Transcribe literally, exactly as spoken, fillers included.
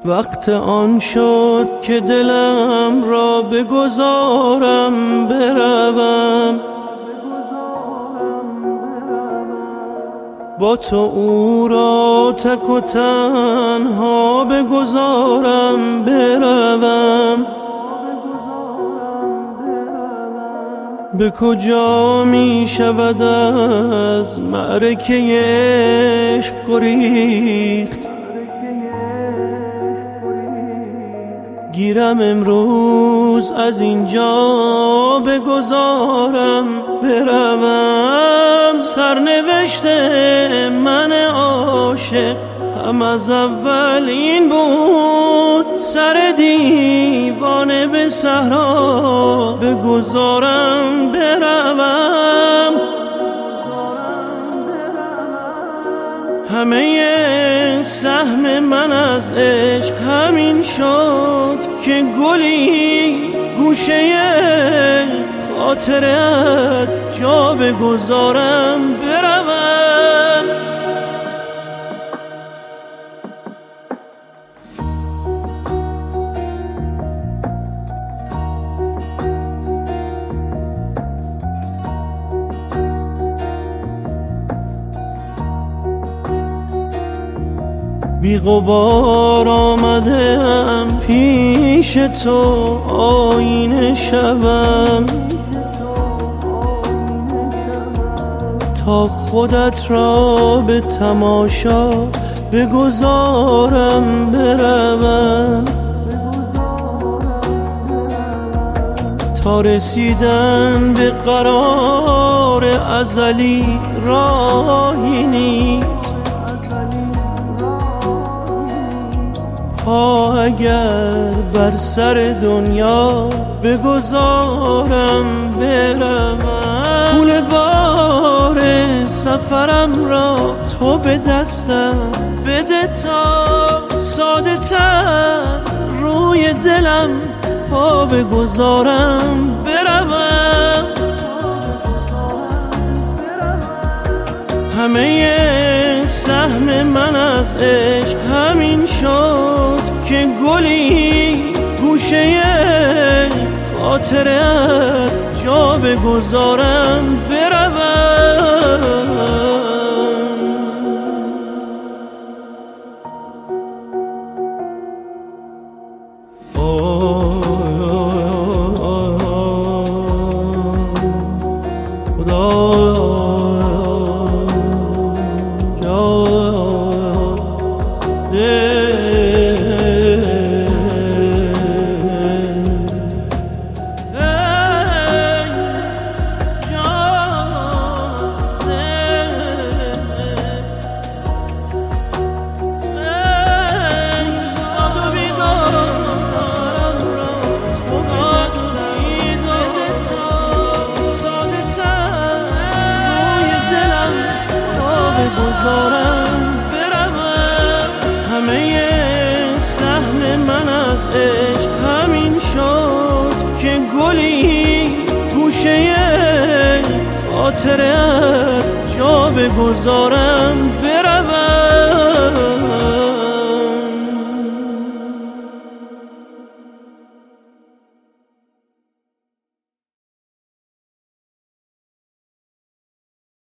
وقت آن شد که دلم را بگذارم بروم، با تو او را تک و تنها بگذارم بروم. به کجا می شود از معرکه عشق گریخت؟ گیرم امروز از اینجا بگذارم بروم. سرنوشت من عاشق هم از اول این بود، سر دیوانه به صحرا بگذارم بروم. همه سهم من از عشق همین شد که گلی گوشه خاطرت جا بگذارم بروم. بی غبار آمدم پیش تو، آینه شوم تا خودت را به تماشا بگذارم بروم. تا رسیدن به قرار ازلی راهی نیست، پا اگر بر سر دنیا بگذارم بروم. پول بار سفرم را تو به دستم بده تا ساده تر روی دلم پا بگذارم بروم. همه سهم من از عشق همین شد که گلی گوشه خاطرت جا بگذارم بروم. بگذارم بروم. همه سهم من از عشق همین شد که گلی گوشه خاطرت جا بگذارم بروم.